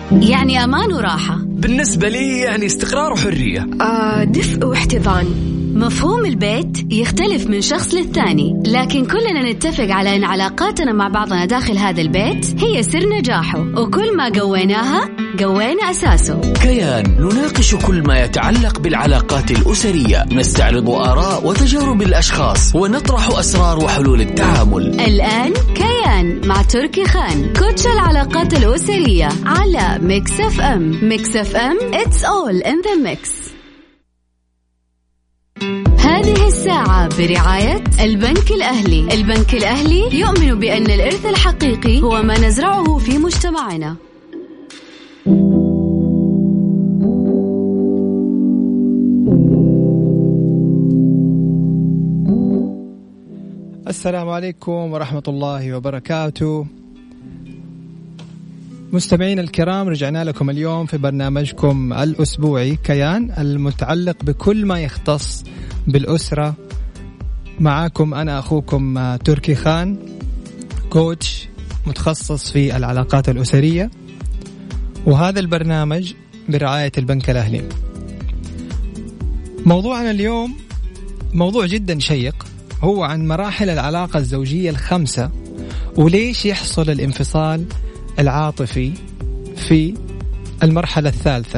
يعني أمان وراحة. بالنسبة لي يعني استقرار وحرية. دفء واحتضان. مفهوم البيت يختلف من شخص للتاني، لكن كلنا نتفق على أن علاقاتنا مع بعضنا داخل هذا البيت هي سر نجاحه، وكل ما قويناها قوينا أساسه. كيان نناقش كل ما يتعلق بالعلاقات الأسرية، نستعرض آراء وتجارب الأشخاص، ونطرح أسرار وحلول التعامل. الآن كيان مع تركي خان، كوتش العلاقات الأسرية على ميكس اف ام. ميكس اف ام It's all in the mix. هذه الساعة برعاية البنك الأهلي. البنك الأهلي يؤمن بأن الإرث الحقيقي هو ما نزرعه في مجتمعنا. السلام عليكم ورحمة الله وبركاته. مستمعين الكرام، رجعنا لكم اليوم في برنامجكم الأسبوعي كيان، المتعلق بكل ما يختص بالأسرة. معاكم أنا أخوكم تركي خان، كوتش متخصص في العلاقات الأسرية، وهذا البرنامج برعاية البنك الأهلي. موضوعنا اليوم موضوع جدا شيق، هو عن مراحل العلاقة الزوجية الخمسة، وليش يحصل الانفصال العاطفي في المرحلة الثالثة.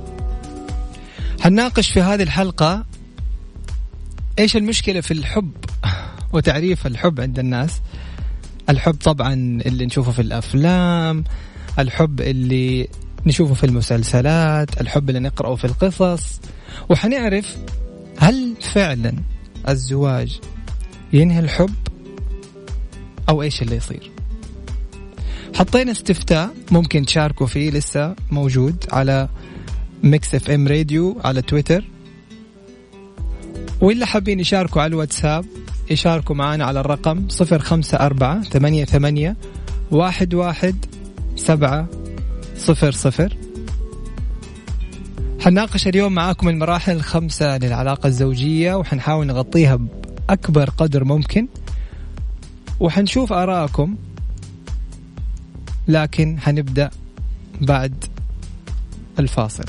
هنناقش في هذه الحلقة إيش المشكلة في الحب وتعريف الحب عند الناس. الحب طبعا اللي نشوفه في الأفلام، الحب اللي نشوفه في المسلسلات، الحب اللي نقرأه في القصص، وحنعرف هل فعلا الزواج ينهي الحب أو إيش اللي يصير. حطينا استفتاء ممكن تشاركوا فيه، لسه موجود على ميكس اف ام راديو على تويتر، واللي حابين يشاركوا على الواتساب يشاركوا معنا على الرقم 0548811700. حنناقش اليوم معاكم المراحل الخمسة للعلاقة الزوجية، وحنحاول نغطيها بأكبر قدر ممكن، وحنشوف آراءكم، لكن حنبدأ بعد الفاصل.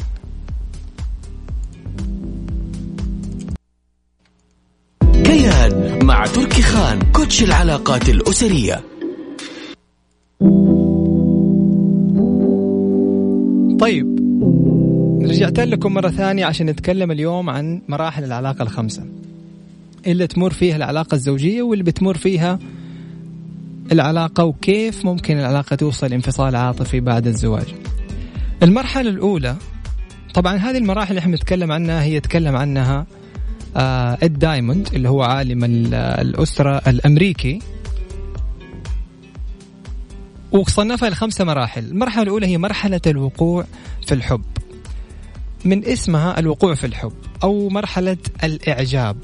كيان مع تركي خان، كوتش العلاقات الأسرية. طيب، رجعت لكم مرة ثانية عشان نتكلم اليوم عن مراحل العلاقة الخمسة اللي تمر فيها العلاقة الزوجية، واللي بتمر فيها العلاقة، وكيف ممكن العلاقة توصل انفصال عاطفي بعد الزواج. المرحلة الأولى، طبعا هذه المراحل اللي احنا نتكلم عنها هي تكلم عنها إد دايموند اللي هو عالم الأسرة الأمريكي، وصنفها لخمسة مراحل. المرحلة الأولى هي مرحلة الوقوع في الحب، من اسمها الوقوع في الحب، أو مرحلة الإعجاب.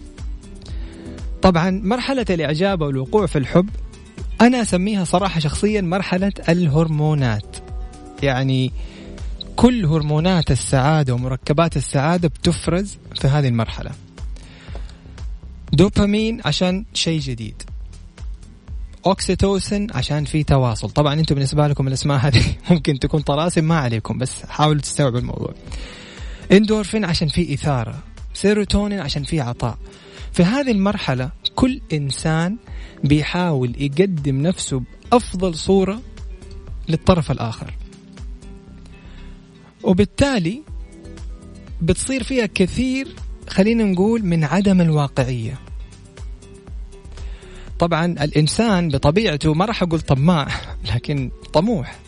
طبعا مرحلة الإعجاب أو الوقوع في الحب أنا أسميها صراحة شخصيا مرحلة الهرمونات، يعني كل هرمونات السعادة ومركبات السعادة بتفرز في هذه المرحلة. دوبامين عشان شيء جديد، أوكسيتوسين عشان في تواصل. طبعا أنتم بالنسبة لكم الأسماء هذه ممكن تكون طلاسم، ما عليكم، بس حاولوا تستوعبوا الموضوع. اندورفين عشان في إثارة، سيروتونين عشان في عطاء. في هذه المرحلة كل إنسان بيحاول يقدم نفسه بأفضل صورة للطرف الآخر، وبالتالي بتصير فيها كثير، خلينا نقول، من عدم الواقعية. طبعا الإنسان بطبيعته ما راح أقول طماع، لكن طموح.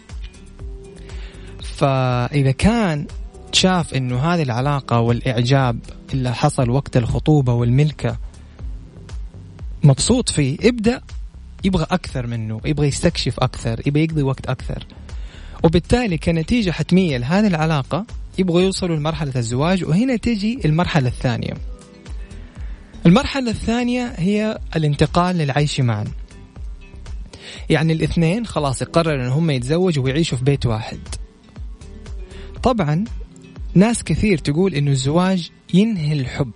فإذا كان شاف إنه هذه العلاقة والإعجاب اللي حصل وقت الخطوبة والملكة مبسوط فيه، ابدأ يبغى أكثر منه، يبغى يستكشف أكثر، يبغى يقضي وقت أكثر، وبالتالي كنتيجة حتمية لهذه العلاقة يبغوا يوصلوا لمرحلة الزواج. وهنا تجي المرحلة الثانية. المرحلة الثانية هي الانتقال للعيش معا، يعني الاثنين خلاص يقرروا أن هم يتزوجوا ويعيشوا في بيت واحد. طبعا ناس كثير تقول إنه الزواج ينهي الحب،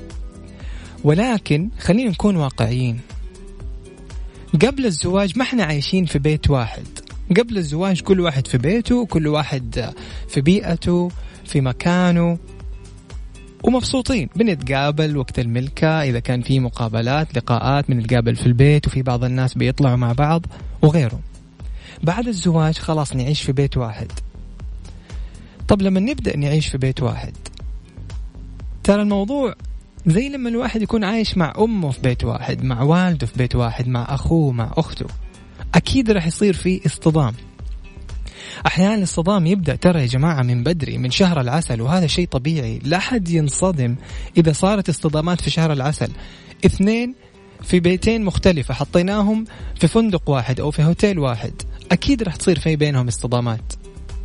ولكن خلينا نكون واقعيين. قبل الزواج ما احنا عايشين في بيت واحد، قبل الزواج كل واحد في بيته، كل واحد في بيئته، في مكانه، ومبسوطين. بنتقابل وقت الملكة، إذا كان في مقابلات لقاءات بنتقابل في البيت، وفي بعض الناس بيطلعوا مع بعض وغيره. بعد الزواج خلاص نعيش في بيت واحد. طب لما نبدأ نعيش في بيت واحد، ترى الموضوع زي لما الواحد يكون عايش مع أمه في بيت واحد، مع والده في بيت واحد، مع أخوه، مع أخته. أكيد رح يصير فيه اصطدام. أحيانا الاصطدام يبدأ ترى يا جماعة من بدري، من شهر العسل، وهذا شيء طبيعي. لا حد ينصدم إذا صارت اصطدامات في شهر العسل. 2 في بيتين مختلفة حطيناهم في فندق واحد أو في هوتيل واحد، أكيد رح تصير في بينهم اصطدامات.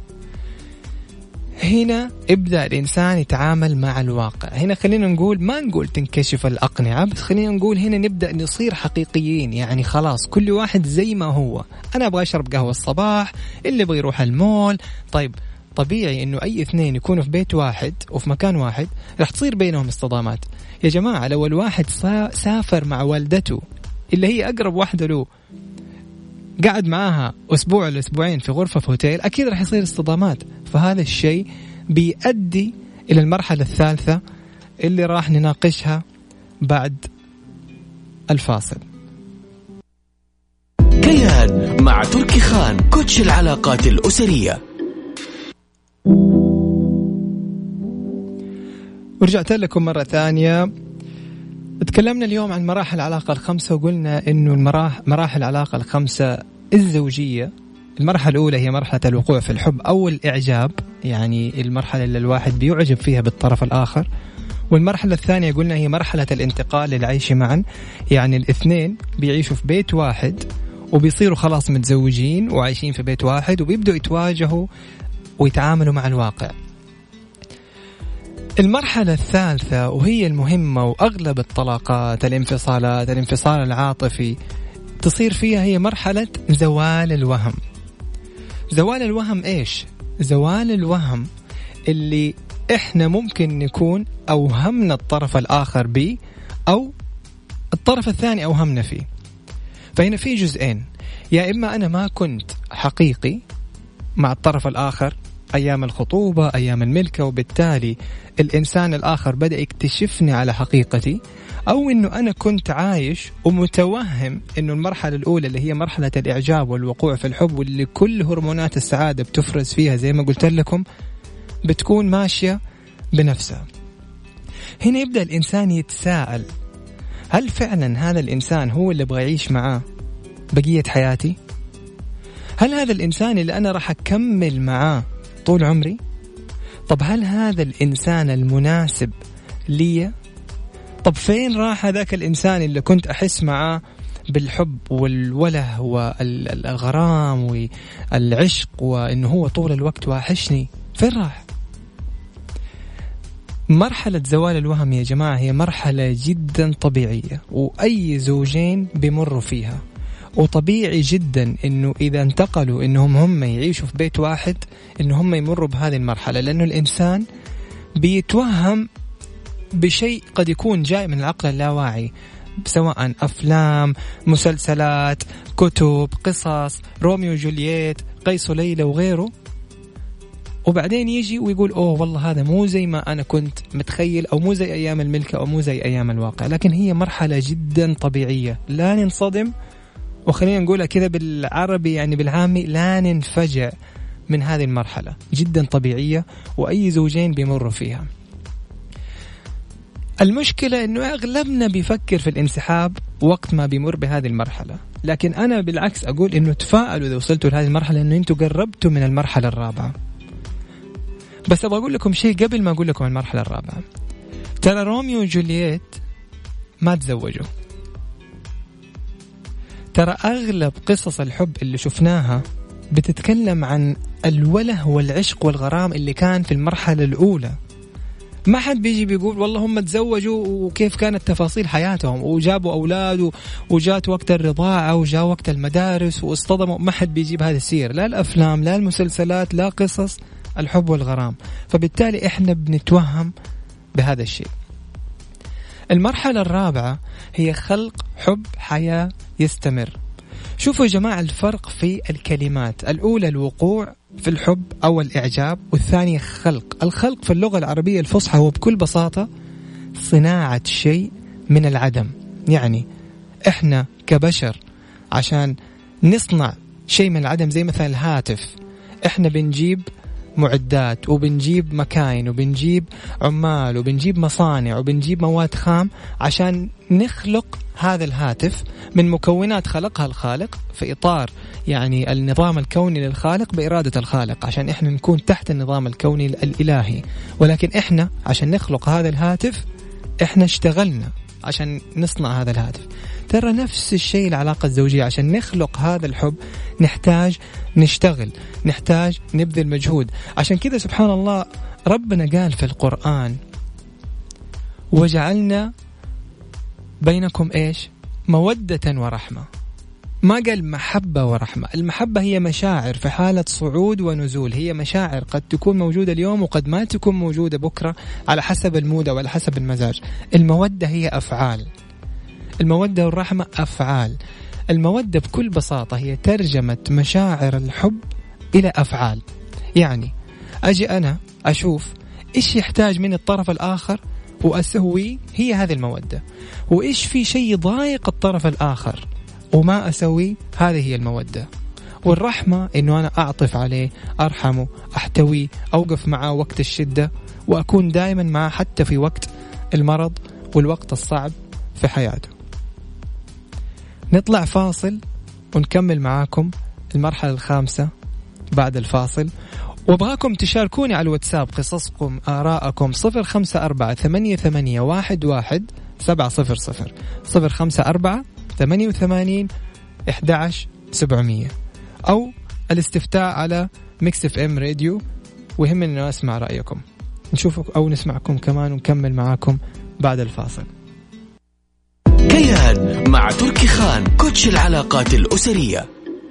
هنا ابدأ الإنسان يتعامل مع الواقع. هنا خلينا نقول، ما نقول تنكشف الأقنعة، بس خلينا نقول هنا نبدأ نصير حقيقيين. يعني خلاص كل واحد زي ما هو. أنا أبغى أشرب قهوة الصباح، اللي يبغى يروح المول. طيب طبيعي إنه أي 2 يكونوا في بيت واحد وفي مكان واحد رح تصير بينهم اصطدامات. يا جماعة لو الواحد سافر مع والدته اللي هي أقرب واحدة له، قاعد معاها أسبوع ولا أسبوعين في غرفة في هوتيل، أكيد رح يصير اصطدامات. فهذا الشيء بيؤدي إلى المرحلة الثالثة اللي راح نناقشها بعد الفاصل. كيان مع تركي خان، كوتش العلاقات الأسرية. ورجعت لكم مرة ثانية. تكلمنا اليوم عن مراحل العلاقة ال5، وقلنا إنه مراحل العلاقة ال5 الزوجية. المرحلة الأولى هي مرحلة الوقوع في الحب أو الإعجاب، يعني المرحلة اللي الواحد بيعجب فيها بالطرف الآخر. والمرحلة الثانية قلنا هي مرحلة الانتقال للعيش معا، يعني 2 بيعيشوا في بيت واحد وبيصيروا خلاص متزوجين وعايشين في بيت واحد، وبيبدأوا يتواجهوا ويتعاملوا مع الواقع. المرحلة الثالثة وهي المهمة، وأغلب الطلاقات، الانفصالات، الانفصال العاطفي تصير فيها، هي مرحلة زوال الوهم. زوال الوهم إيش؟ زوال الوهم اللي إحنا ممكن نكون أوهمنا الطرف الآخر به، أو الطرف الثاني أوهمنا فيه. فهنا في جزئين، يا إما أنا ما كنت حقيقي مع الطرف الآخر أيام الخطوبة، أيام الملكة، وبالتالي الإنسان الآخر بدأ يكتشفني على حقيقتي، أو إنه أنا كنت عايش ومتوهم إنه المرحلة الأولى اللي هي مرحلة الإعجاب والوقوع في الحب، واللي كل هرمونات السعادة بتفرز فيها زي ما قلت لكم، بتكون ماشية بنفسها. هنا يبدأ الإنسان يتساءل، هل فعلا هذا الإنسان هو اللي أبغى أعيش معاه بقية حياتي؟ هل هذا الإنسان اللي أنا راح أكمل معاه طول عمري؟ طب هل هذا الإنسان المناسب لي؟ طب فين راح هذاك الإنسان اللي كنت أحس معاه بالحب والوله والغرام والعشق وإنه هو طول الوقت واحشني؟ فين راح؟ مرحلة زوال الوهم يا جماعة هي مرحلة جدا طبيعية، وأي زوجين بيمروا فيها، وطبيعي جدا إنه إذا انتقلوا إنهم هم يعيشوا في بيت واحد إنه هم يمروا بهذه المرحلة، لأنه الإنسان بيتوهم بشيء قد يكون جاي من العقل اللاواعي، سواء أفلام، مسلسلات، كتب، قصص، روميو وجولييت، قيس وليلى وغيره، وبعدين يجي ويقول أوه والله هذا مو زي ما أنا كنت متخيل، أو مو زي أيام الملكة، أو مو زي أيام الواقع. لكن هي مرحلة جدا طبيعية، لا ننصدم، وخلينا نقولها كذا بالعربي يعني بالعامي، لا ننفجع من هذه المرحلة، جدا طبيعية وأي زوجين بيمروا فيها. المشكلة إنه أغلبنا بيفكر في الانسحاب وقت ما بيمر بهذه المرحلة، لكن أنا بالعكس أقول إنه تفاءلوا إذا وصلتوا لهذه المرحلة، إنه أنتوا قربتوا من المرحلة الرابعة. بس أبغى أقول لكم شيء قبل ما أقول لكم المرحلة الرابعة. ترى روميو وجولييت ما تزوجوا. ترى أغلب قصص الحب اللي شفناها بتتكلم عن الوله والعشق والغرام اللي كان في المرحلة الأولى. ما حد بيجي بيقول والله هم تزوجوا وكيف كانت تفاصيل حياتهم وجابوا أولاد وجات وقت الرضاعة وجاء وقت المدارس واصطدموا. ما حد بيجيب هذه السير، لا الأفلام لا المسلسلات لا قصص الحب والغرام، فبالتالي إحنا بنتوهم بهذا الشيء. المرحلة الرابعة هي خلق حب حياة يستمر. شوفوا يا جماعة الفرق في الكلمات. الأولى الوقوع في الحب أو الإعجاب، والثانية خلق. الخلق في اللغة العربية الفصحى هو بكل بساطة صناعة شيء من العدم. يعني إحنا كبشر عشان نصنع شيء من العدم، زي مثلا الهاتف، إحنا بنجيب معدات وبنجيب مكاين وبنجيب عمال وبنجيب مصانع وبنجيب مواد خام عشان نخلق هذا الهاتف من مكونات خلقها الخالق في إطار يعني النظام الكوني للخالق بإرادة الخالق، عشان إحنا نكون تحت النظام الكوني الإلهي. ولكن إحنا عشان نخلق هذا الهاتف إحنا اشتغلنا عشان نصنع هذا الهاتف. ترى نفس الشيء العلاقة الزوجية، عشان نخلق هذا الحب نحتاج نشتغل، نحتاج نبذل مجهود. عشان كذا سبحان الله ربنا قال في القرآن وجعلنا بينكم إيش؟ مودة ورحمة. ما قال محبة ورحمة. المحبة هي مشاعر في حالة صعود ونزول، هي مشاعر قد تكون موجودة اليوم وقد ما تكون موجودة بكرة على حسب المود أو على حسب المزاج. المودة هي أفعال، المودة والرحمة أفعال. المودة بكل بساطة هي ترجمة مشاعر الحب إلى أفعال. يعني أجي أنا أشوف إيش يحتاج من الطرف الآخر وأسوي، هي هذه المودة. وإيش في شيء ضايق الطرف الآخر وما أسوي، هذه هي المودة. والرحمة إنه أنا أعطف عليه، أرحمه، أحتويه، أوقف معه وقت الشدة، وأكون دائما معه حتى في وقت المرض والوقت الصعب في حياته. نطلع فاصل ونكمل معاكم المرحلة الخامسة بعد الفاصل. وابغاكم تشاركوني على الواتساب قصصكم، آراءكم. 0548811700 0548811700 أو الاستفتاء على ميكس اف ام راديو، ويهمني أن أسمع رأيكم. نشوفك أو نسمعكم كمان ونكمل معاكم بعد الفاصل. كيان مع تركي خان، كوتش العلاقات الأسرية.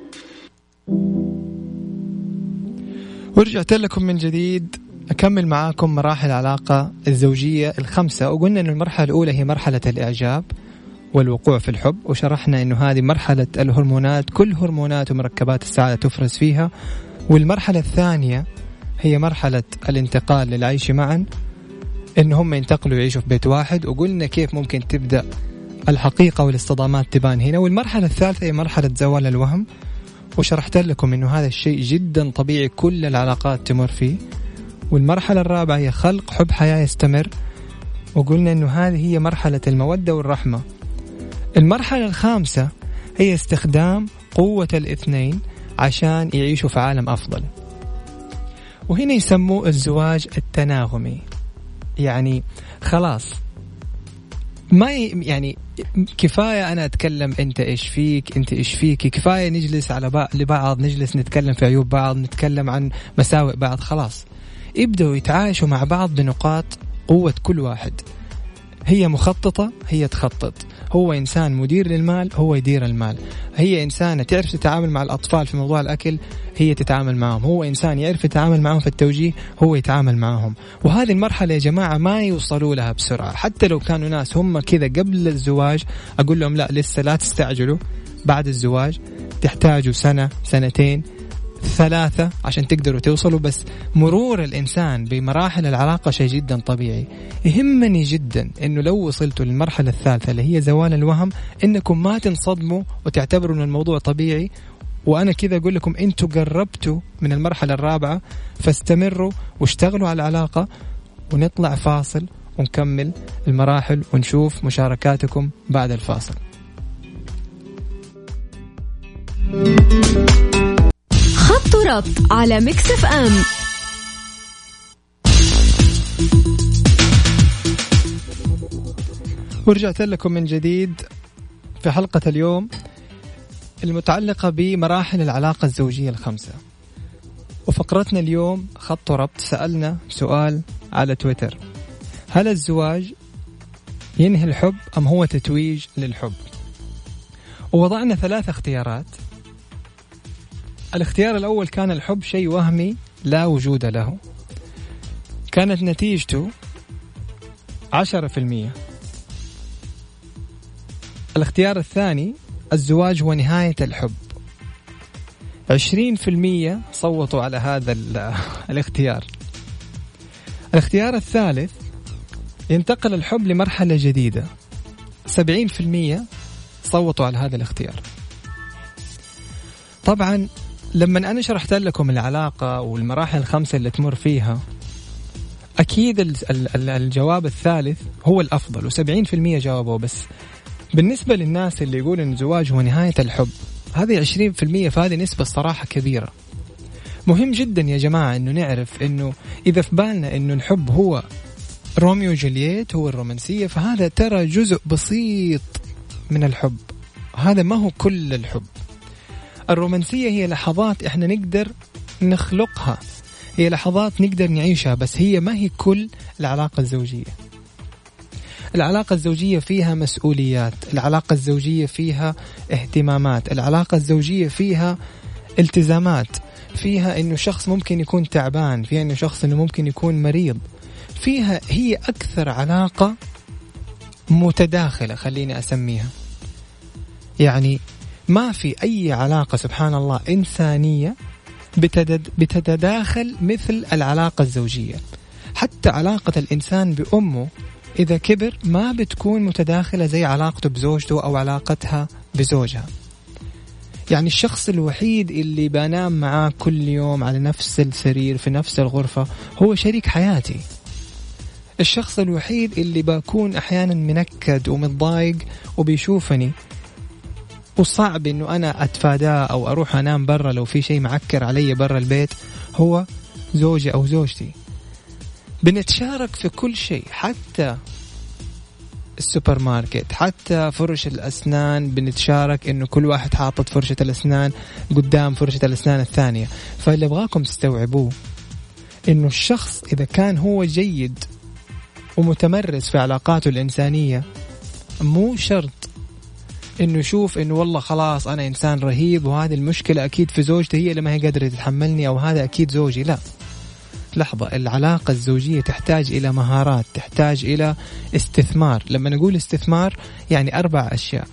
ورجعت لكم من جديد أكمل معاكم مراحل العلاقة الزوجية الخمسة. وقلنا أن المرحلة الأولى هي مرحلة الإعجاب والوقوع في الحب، وشرحنا أنه هذه مرحلة الهرمونات، كل هرمونات ومركبات السعادة تفرز فيها. والمرحلة الثانية هي مرحلة الانتقال للعيش معا، إن هم ينتقلوا يعيشوا في بيت واحد. وقلنا كيف ممكن تبدأ الحقيقة والاصطدامات تبان هنا. والمرحلة الثالثة هي مرحلة زوال الوهم، وشرحت لكم إنه هذا الشيء جدا طبيعي كل العلاقات تمر فيه. والمرحلة الرابعة هي خلق حب حياة يستمر، وقلنا إنه هذه هي مرحلة المودة والرحمة. المرحلة الخامسة هي استخدام قوة الاثنين عشان يعيشوا في عالم أفضل، وهنا يسموه الزواج التناغمي. يعني خلاص ما يعني كفاية أنا أتكلم أنت إيش فيك أنت إيش فيك، كفاية نجلس على لبعض، نجلس نتكلم في عيوب بعض، نتكلم عن مساوئ بعض. خلاص يبدأوا يتعايشوا مع بعض بنقاط قوة كل واحد. هي مخططة هي تخطط، هو إنسان مدير للمال هو يدير المال، هي إنسانة تعرف تتعامل مع الأطفال في موضوع الأكل هي تتعامل معهم، هو إنسان يعرف يتعامل معهم في التوجيه هو يتعامل معهم. وهذه المرحلة يا جماعة ما يوصلوا لها بسرعة. حتى لو كانوا ناس هم كذا قبل الزواج أقول لهم لا لسه لا تستعجلوا، بعد الزواج تحتاجوا سنة سنتين 3 عشان تقدروا توصلوا. بس مرور الإنسان بمراحل العلاقة شيء جدا طبيعي. يهمني جدا إنه لو وصلتوا للمرحلة الثالثة اللي هي زوال الوهم إنكم ما تنصدموا وتعتبروا إن الموضوع طبيعي. وأنا كذا أقول لكم أنتوا قربتوا من المرحلة الرابعة، فاستمروا واشتغلوا على العلاقة. ونطلع فاصل ونكمل المراحل ونشوف مشاركاتكم بعد الفاصل. خط ربط على ميكس اف ام. ورجعت لكم من جديد في حلقة اليوم المتعلقة بمراحل العلاقة الزوجية الخمسة. وفقرتنا اليوم خط ربط سألنا سؤال على تويتر: هل الزواج ينهي الحب أم هو تتويج للحب؟ ووضعنا 3 اختيارات. الاختيار الأول كان الحب شيء وهمي لا وجود له، كانت نتيجته 10%. الاختيار الثاني الزواج هو نهاية الحب. 20% صوتوا على هذا الاختيار. الاختيار الثالث: ينتقل الحب لمرحلة جديدة. 70% صوتوا على هذا الاختيار. طبعا لما أنا شرحت لكم العلاقة والمراحل الخمسة اللي تمر فيها، أكيد الجواب الثالث هو الأفضل، و70% جاوبوا. بس بالنسبة للناس اللي يقول إن الزواج هو نهاية الحب، هذه 20%، فهذه نسبة الصراحة كبيرة. مهم جدا يا جماعة إنه نعرف إنه إذا في بالنا إنه الحب هو روميو وجولييت، هو الرومانسية، فهذا ترى جزء بسيط من الحب، هذا ما هو كل الحب. الرومانسية هي لحظات إحنا نقدر نخلقها، هي لحظات نقدر نعيشها، بس هي ما هي كل العلاقة الزوجية. العلاقة الزوجية فيها مسؤوليات، العلاقة الزوجية فيها اهتمامات، العلاقة الزوجية فيها التزامات، فيها إنه شخص ممكن يكون تعبان، فيها إنه شخص إنه ممكن يكون مريض، فيها هي أكثر علاقة متداخلة خليني أسميها. يعني ما في أي علاقة سبحان الله إنسانية بتتداخل مثل العلاقة الزوجية. حتى علاقة الإنسان بأمه إذا كبر ما بتكون متداخلة زي علاقته بزوجته أو علاقتها بزوجها. يعني الشخص الوحيد اللي بنام معاه كل يوم على نفس السرير في نفس الغرفة هو شريك حياتي. الشخص الوحيد اللي بكون أحيانا منكد ومتضايق وبيشوفني وصعب إنه أنا أتفاداه أو أروح أنام برا لو في شيء معكر علي برا البيت هو زوجي أو زوجتي. بنتشارك في كل شيء، حتى السوبر ماركت، حتى فرش الأسنان بنتشارك إنه كل واحد حاطط فرشة الأسنان قدام فرشة الأسنان الثانية. فاللي أبغاكم تستوعبوه إنه الشخص إذا كان هو جيد ومتمرس في علاقاته الإنسانية، مو شرط إنه يشوف إنه والله خلاص أنا إنسان رهيب وهذه المشكلة أكيد في زوجتي هي اللي ما هي قادرة تتحملني، أو هذا أكيد زوجي. لا، لحظة، العلاقة الزوجية تحتاج إلى مهارات، تحتاج إلى استثمار. لما نقول استثمار يعني 4 أشياء: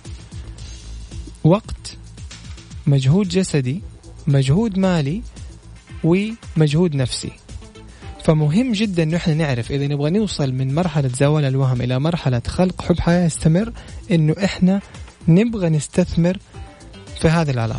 وقت، مجهود جسدي، مجهود مالي، ومجهود نفسي. فمهم جدا إنه إحنا نعرف إذا نبغى نوصل من مرحلة زوال الوهم إلى مرحلة خلق حب حياة يستمر، إنه إحنا نبغى نستثمر في هذه العلاقة.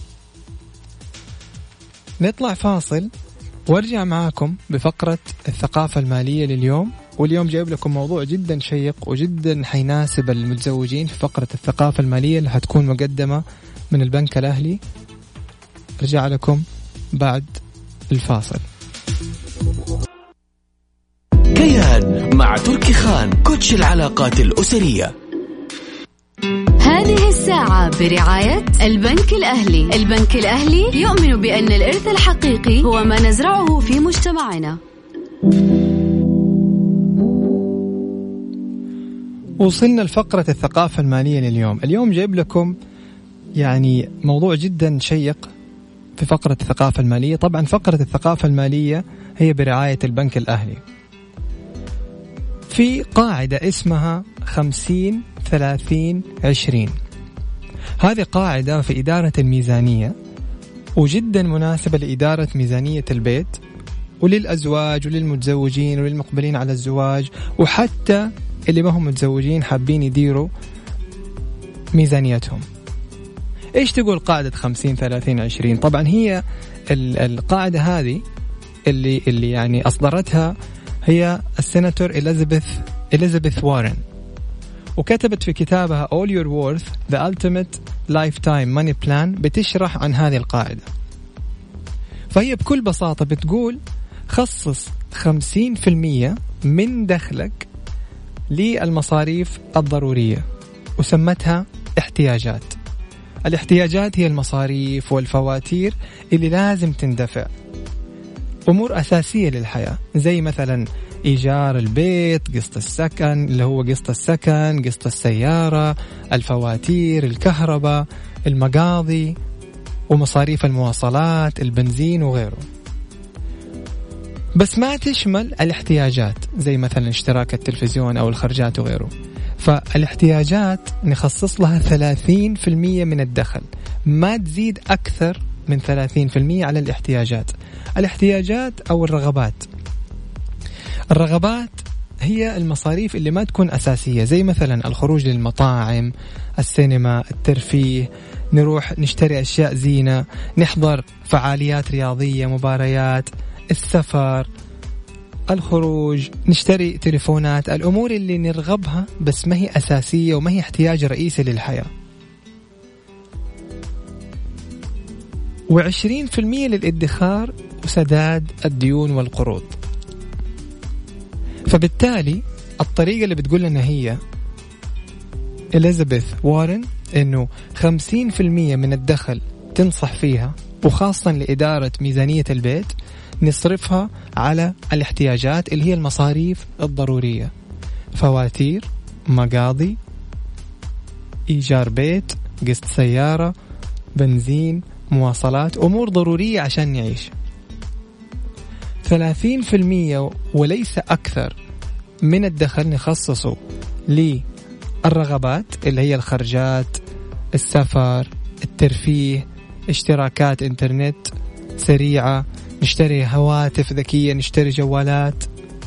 نطلع فاصل وارجع معاكم بفقرة الثقافة المالية لليوم. واليوم جايب لكم موضوع جدا شيق وجدا حيناسب المتزوجين في فقرة الثقافة المالية اللي هتكون مقدمة من البنك الأهلي. ارجع لكم بعد الفاصل. كيان مع تركي خان، كوتش العلاقات الأسرية. هذه الساعة برعاية البنك الأهلي. البنك الأهلي يؤمن بأن الإرث الحقيقي هو ما نزرعه في مجتمعنا. وصلنا لفقرة الثقافة المالية لليوم. اليوم جايب لكم يعني موضوع جدا شيق في فقرة الثقافة المالية. طبعا فقرة الثقافة المالية هي برعاية البنك الأهلي. في قاعدة اسمها 50-30-20. هذه قاعدة في إدارة الميزانية وجدا مناسبة لإدارة ميزانية البيت وللأزواج وللمتزوجين وللمقبلين على الزواج، وحتى اللي ما هم متزوجين حابين يديروا ميزانيتهم. إيش تقول قاعدة 50-30-20؟ طبعا هي القاعدة هذه اللي يعني أصدرتها هي السيناتور إليزابيث وارن، وكتبت في كتابها All Your Worth The Ultimate Lifetime Money Plan بتشرح عن هذه القاعدة. فهي بكل بساطة بتقول خصص 50% من دخلك للمصاريف الضرورية، وسمتها احتياجات. الاحتياجات هي المصاريف والفواتير اللي لازم تندفع، أمور أساسية للحياة، زي مثلا إيجار البيت، قسط السكن اللي هو قسط السكن، قسط السيارة، الفواتير، الكهرباء، المقاضي، ومصاريف المواصلات، البنزين وغيره. بس ما تشمل الاحتياجات زي مثلا اشتراك التلفزيون أو الخرجات وغيره. فالاحتياجات نخصص لها 30% من الدخل، ما تزيد أكثر من 30% على الاحتياجات. الرغبات هي المصاريف اللي ما تكون أساسية، زي مثلا الخروج للمطاعم، السينما، الترفيه، نروح نشتري أشياء زينة، نحضر فعاليات رياضية، مباريات، السفر، الخروج، نشتري تليفونات، الأمور اللي نرغبها بس ما هي أساسية وما هي احتياج رئيسي للحياة. 20% للادخار وسداد الديون والقروض. فبالتالي الطريقة اللي بتقول لنا هي إليزابيث وارن إنه 50% من الدخل تنصح فيها، وخاصة لإدارة ميزانية البيت، نصرفها على الاحتياجات اللي هي المصاريف الضرورية، فواتير، مقاضي، إيجار بيت، قسط سيارة، بنزين، مواصلات، أمور ضرورية عشان نعيش. 30% وليس أكثر من الدخل نخصصه للرغبات اللي هي الخرجات، السفر، الترفيه، اشتراكات انترنت سريعة، نشتري هواتف ذكية، نشتري جوالات.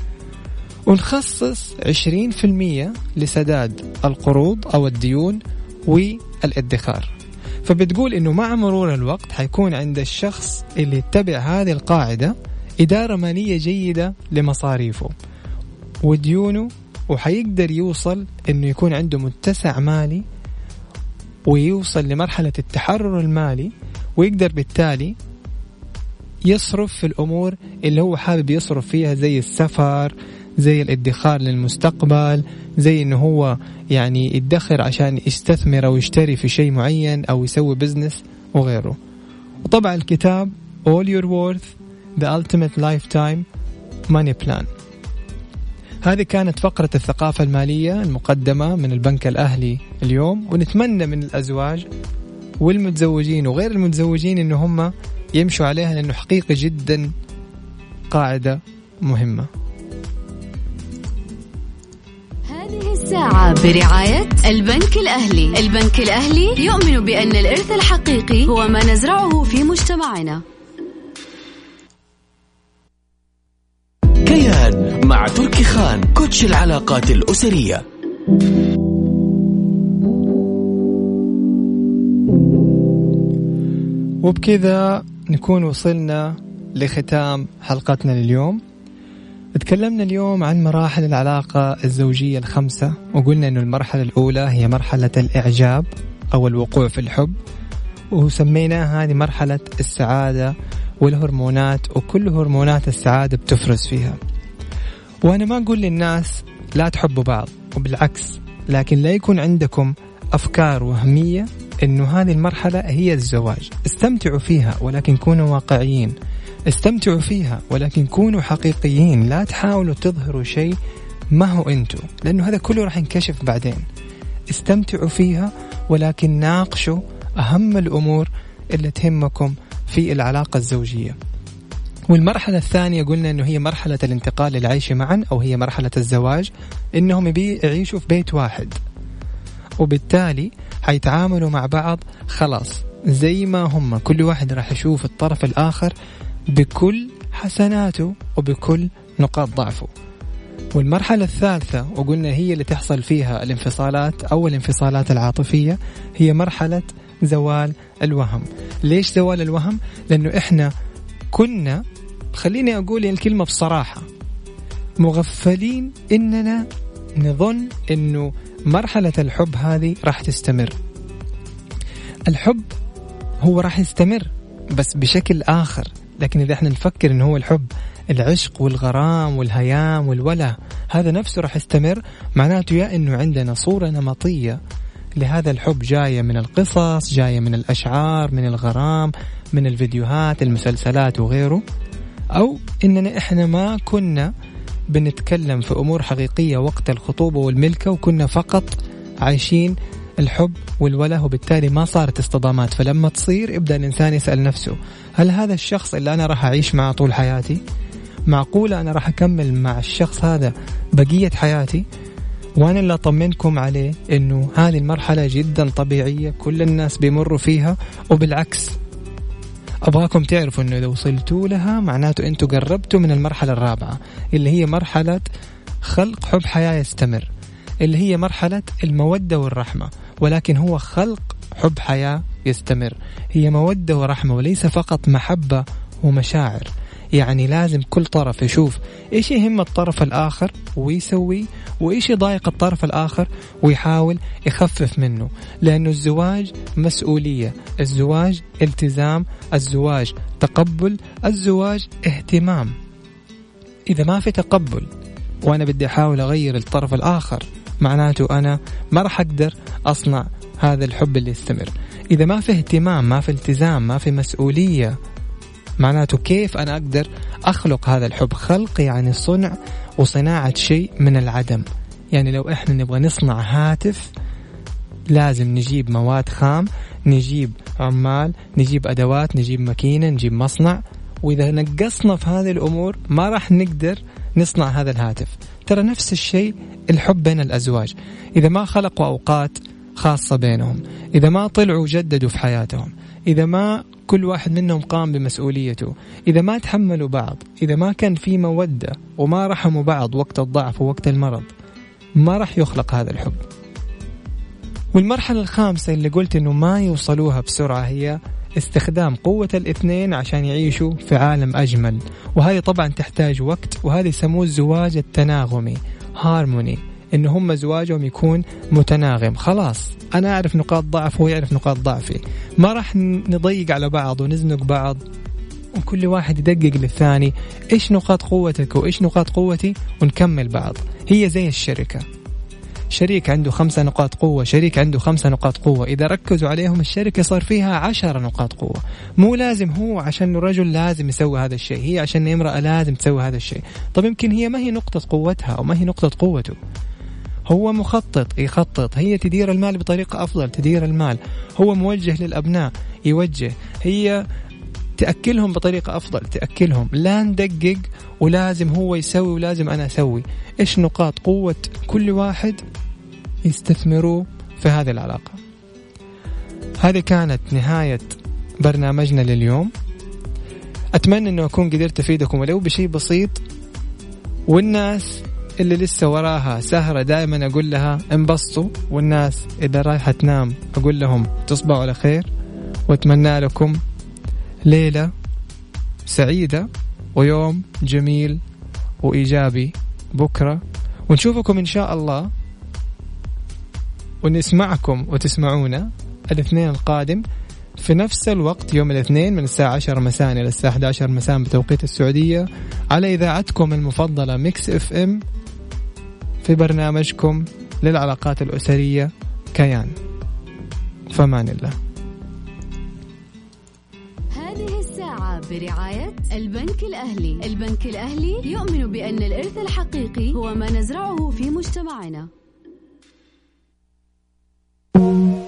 ونخصص 20% لسداد القروض أو الديون والادخار. فبتقول إنه مع مرور الوقت حيكون عند الشخص اللي يتبع هذه القاعدة إدارة مالية جيدة لمصاريفه وديونه، وحيقدر يوصل إنه يكون عنده متسع مالي ويوصل لمرحلة التحرر المالي، ويقدر بالتالي يصرف في الأمور اللي هو حابب يصرف فيها، زي السفر، زي الادخار للمستقبل، زي إنه هو يعني يدخر عشان يستثمر أو يشتري في شيء معين أو يسوي بزنس وغيره. وطبعا الكتاب All Your Worth The Ultimate Lifetime Money Plan. هذه كانت فقرة الثقافة المالية المقدمة من البنك الأهلي اليوم، ونتمنى من الأزواج والمتزوجين وغير المتزوجين إنه هم يمشوا عليها، لأنه حقيقي جدا قاعدة مهمة. هذه الساعة برعاية البنك الأهلي. البنك الأهلي يؤمن بأن الإرث الحقيقي هو ما نزرعه في مجتمعنا. كيان مع تركي خان، كوتش العلاقات الأسرية. وبكذا نكون وصلنا لختام حلقتنا لليوم. تكلمنا اليوم عن مراحل العلاقة الزوجية ال5، وقلنا أنه المرحلة الأولى هي مرحلة الإعجاب أو الوقوع في الحب، وسميناها هذه مرحلة السعادة والهرمونات، وكل هرمونات السعادة بتفرز فيها. وأنا ما أقول للناس لا تحبوا بعض، وبالعكس، لكن لا يكون عندكم أفكار وهمية إنه هذه المرحلة هي الزواج. استمتعوا فيها ولكن كونوا واقعيين، استمتعوا فيها ولكن كونوا حقيقيين، لا تحاولوا تظهروا شيء ما هو أنتوا، لأنه هذا كله راح ينكشف بعدين. استمتعوا فيها ولكن ناقشوا أهم الأمور اللي تهمكم في العلاقة الزوجية. والمرحلة الثانية قلنا أنه هي مرحلة الانتقال للعيش معا، أو هي مرحلة الزواج، إنهم يعيشوا في بيت واحد، وبالتالي حيتعاملوا مع بعض خلاص زي ما هم، كل واحد راح يشوف الطرف الآخر بكل حسناته وبكل نقاط ضعفه. والمرحلة الثالثة وقلنا هي اللي تحصل فيها الانفصالات أو الانفصالات العاطفية، هي مرحلة زوال الوهم. ليش زوال الوهم؟ لأنه إحنا كنا، خليني أقول الكلمة بصراحة، مغفلين إننا نظن إنه مرحلة الحب هذه راح تستمر. الحب هو راح يستمر بس بشكل آخر، لكن إذا إحنا نفكر إنه هو الحب العشق والغرام والهيام والوله هذا نفسه راح يستمر، معناته يا إنه عندنا صورة نمطية لهذا الحب جاية من القصص، جاية من الأشعار، من الغرام، من الفيديوهات، المسلسلات وغيره، أو إننا إحنا ما كنا بنتكلم في أمور حقيقية وقت الخطوبة والملكة، وكنا فقط عايشين الحب والوله، وبالتالي ما صارت اصطدامات. فلما تصير يبدأ الإنسان يسأل نفسه، هل هذا الشخص اللي أنا راح أعيش معه طول حياتي؟ معقولة أنا راح أكمل مع الشخص هذا بقية حياتي؟ وأنا اللي أطمنكم عليه إنه هذه المرحلة جدا طبيعية، كل الناس بيمروا فيها، وبالعكس أبغاكم تعرفوا إنه إذا وصلتوا لها معناته أنتوا قربتوا من المرحلة الرابعة اللي هي مرحلة خلق حب حياة يستمر، اللي هي مرحلة المودة والرحمة. ولكن هو خلق حب حياة يستمر، هي مودة ورحمة وليس فقط محبة ومشاعر. يعني لازم كل طرف يشوف إيش يهم الطرف الآخر ويسوي، وإيش يضايق الطرف الآخر ويحاول يخفف منه. لأنه الزواج مسؤولية، الزواج التزام، الزواج تقبل، الزواج اهتمام. إذا ما في تقبل وأنا بدي أحاول أغير الطرف الآخر معناته أنا ما رح أقدر أصنع هذا الحب اللي يستمر. إذا ما في اهتمام، ما في التزام، ما في مسؤولية، معناته كيف أنا أقدر أخلق هذا الحب؟ خلق يعني صنع وصناعة شيء من العدم. يعني لو إحنا نبغى نصنع هاتف لازم نجيب مواد خام، نجيب عمال، نجيب أدوات، نجيب ماكينة، نجيب مصنع. وإذا نقصنا في هذه الأمور ما راح نقدر نصنع هذا الهاتف. ترى نفس الشيء الحب بين الأزواج، إذا ما خلقوا أوقات خاصة بينهم، إذا ما طلعوا جددوا في حياتهم، إذا ما كل واحد منهم قام بمسؤوليته، إذا ما تحملوا بعض، إذا ما كان في مودة وما رحموا بعض وقت الضعف ووقت المرض، ما راح يخلق هذا الحب. والمرحلة الخامسة اللي قلت إنه ما يوصلوها بسرعة هي استخدام قوة الاثنين عشان يعيشوا في عالم أجمل. وهذه طبعا تحتاج وقت، وهذه يسموه الزواج التناغمي، هارموني، إنه هم زواجهم يكون متناغم. خلاص أنا أعرف نقاط ضعف وهو يعرف نقاط ضعفي، ما راح نضيق على بعض ونزنق بعض، وكل واحد يدقق للثاني إيش نقاط قوتك وإيش نقاط قوتي ونكمل بعض. هي زي الشركة، شريك عنده 5 نقاط قوة، شريك عنده 5 نقاط قوة، إذا ركزوا عليهم الشركة صار فيها 10 نقاط قوة. مو لازم هو عشان رجل لازم يسوي هذا الشيء، هي عشان امرأة لازم تسوي هذا الشيء. طب يمكن هي ما هي نقطة قوتها أو ما هي نقطة قوته، هو مخطط يخطط، هي تدير المال بطريقة أفضل تدير المال، هو موجه للأبناء يوجه، هي تأكلهم بطريقة أفضل تأكلهم. لا ندقق ولازم هو يسوي ولازم أنا أسوي. إيش نقاط قوة كل واحد يستثمروا في هذه العلاقة. هذه كانت نهاية برنامجنا لليوم. أتمنى أنه أكون قدرت أفيدكم ولو بشيء بسيط. والناس اللي لسه وراها سهرة دائما أقول لها انبسطوا، والناس إذا رايحة تنام أقول لهم تصبحوا على خير، وأتمنى لكم ليلة سعيدة ويوم جميل وإيجابي بكرة، ونشوفكم إن شاء الله ونسمعكم وتسمعونا الاثنين القادم في نفس الوقت يوم الاثنين من الساعة 10 مساء إلى الساعة 11 مساء بتوقيت السعودية على إذاعتكم المفضلة ميكس اف ام في برنامجكم للعلاقات الأسرية كيان. فمان الله. هذه الساعة برعاية البنك الأهلي. البنك الأهلي يؤمن بأن الإرث الحقيقي هو ما نزرعه في مجتمعنا.